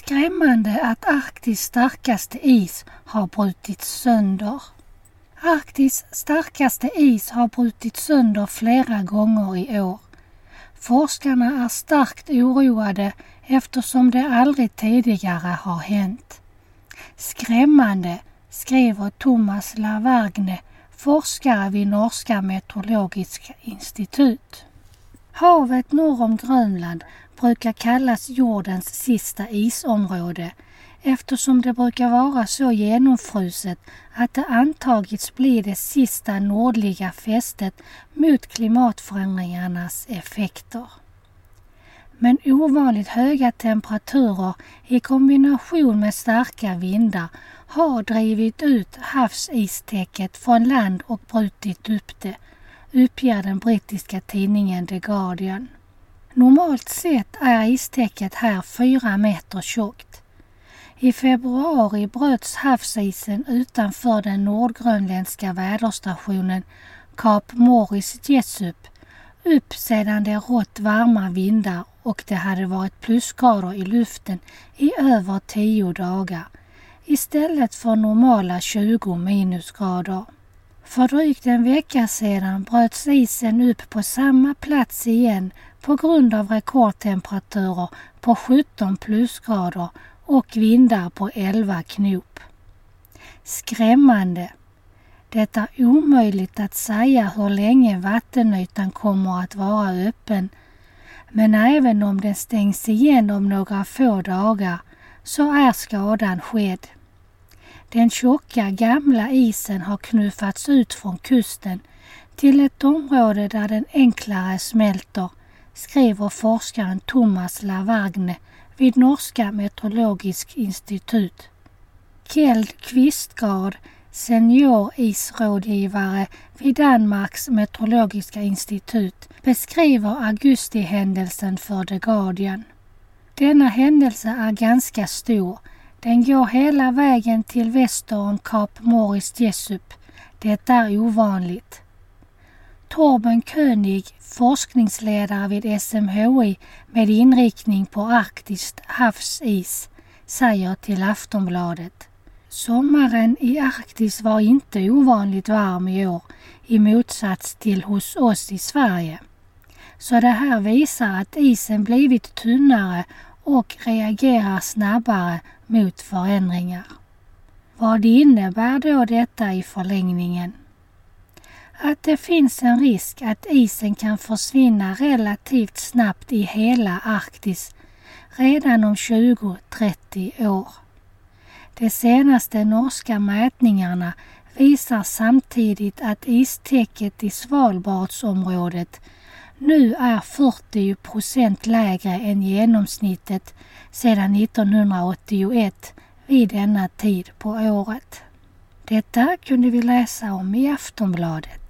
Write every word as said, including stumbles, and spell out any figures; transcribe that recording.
Skrämmande att Arktis starkaste is har brutits sönder. Arktis starkaste is har brutits sönder flera gånger i år. Forskarna är starkt oroade eftersom det aldrig tidigare har hänt. Skrämmande, skriver Thomas Lavergne, forskare vid Norska meteorologiska institut. Havet norr om Grönland brukar kallas jordens sista isområde eftersom det brukar vara så genomfruset att det antagits bli det sista nordliga fästet mot klimatförändringarnas effekter. Men ovanligt höga temperaturer i kombination med starka vindar har drivit ut havsistäcket från land och brutit upp det, uppger den brittiska tidningen The Guardian. Normalt sett är istäcket här fyra meter tjockt. I februari bröts havsisen utanför den nordgrönländska väderstationen Kap Morris-Jesup upp sedan det rått varma vindar och det hade varit plusgrader i luften i över tio dagar istället för normala tjugo minusgrader. För drygt en vecka sedan bröts isen upp på samma plats igen på grund av rekordtemperaturer på sjutton plusgrader och vindar på elva knop. Skrämmande. Det är omöjligt att säga hur länge vattenytan kommer att vara öppen, men även om den stängs igen om några få dagar så är skadan skedd. Den tjocka gamla isen har knuffats ut från kusten till ett område där den enklare smälter, skriver forskaren Thomas Lavergne vid Norska meteorologiska institut. Kjeld Kvistgaard, seniorisrådgivare vid Danmarks meteorologiska institut, beskriver augustihändelsen för The Guardian. Denna händelse är ganska stor. Den går hela vägen till väster om Kap Morris-Jesup. Det är ovanligt. Torben König, forskningsledare vid S M H I med inriktning på arktiskt havsis, säger till Aftonbladet. Sommaren i Arktis var inte ovanligt varm i år, i motsats till hos oss i Sverige. Så det här visar att isen blivit tunnare och reagerar snabbare mot förändringar. Vad innebär då detta i förlängningen? Att det finns en risk att isen kan försvinna relativt snabbt i hela Arktis redan om tjugo till trettio år. De senaste norska mätningarna visar samtidigt att istäcket i Svalbardsområdet nu är fyrtio procent lägre än genomsnittet sedan nittonhundraåttioett vid denna tid på året. Detta kunde vi läsa om i Aftonbladet.